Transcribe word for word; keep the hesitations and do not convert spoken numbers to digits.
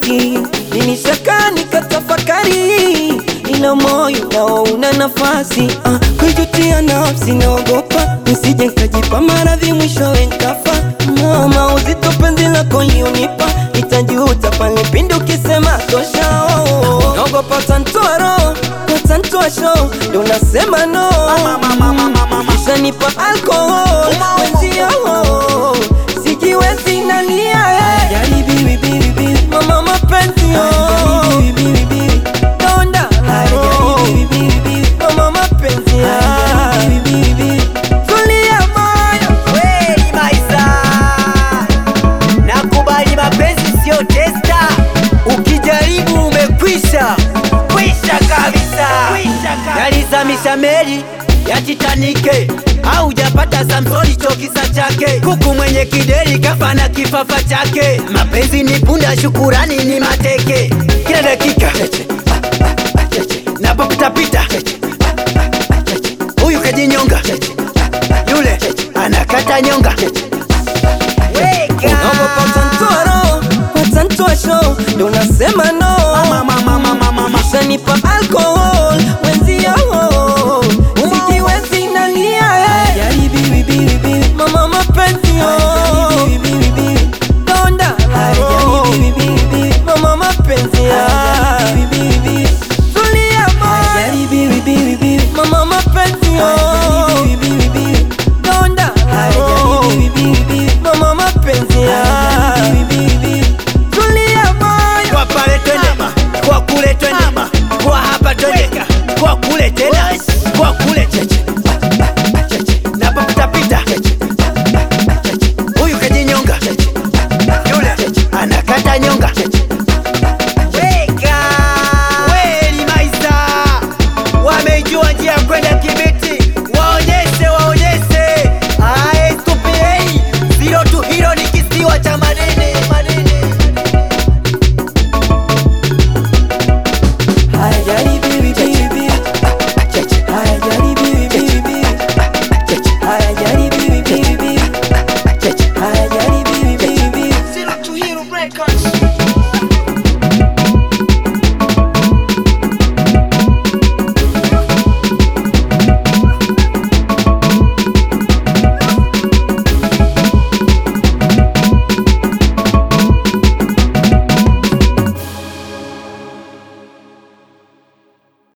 haki. Nilishaka nikatafakari, ila moyo nao una nafasi. ah, Kujutia nafsi naogopa, nisije nikajipa maradhi mwishowe nikafa. Mama uzito penzi lako lionipa, nitajuta pale pindi ukisema tosha. oh. Naogopa utanitoa roho, utanitoa show, ndio nasema no. Kisha nipa alcohol, wenzio sijiwezi nalia. Jali bibi bibi bibi, mama mapenzi yo. Jali bibi bibi bibi, donda. Jali bibi bibi bibi, mama mapenzi yo. Jali bibi bibi, tulia moyo. Kweli maisha, nakubali mapenzi sio testa. Ukijaribu umekwisha, kwisha kabisa. Yalizamisha meli ya Titanic, au japata Samsoni chokisa chake. Kuku mwenye kideri kafa na kifafa chake. Mapenzi ni punda, shukurani ni mateke. Kila dakika napopitapita, huyu kajinyonga, yule anakata nyonga. Naogopa utanitoa roho, utanitoa show, ndio nasema no. Kisha nipa alcohol,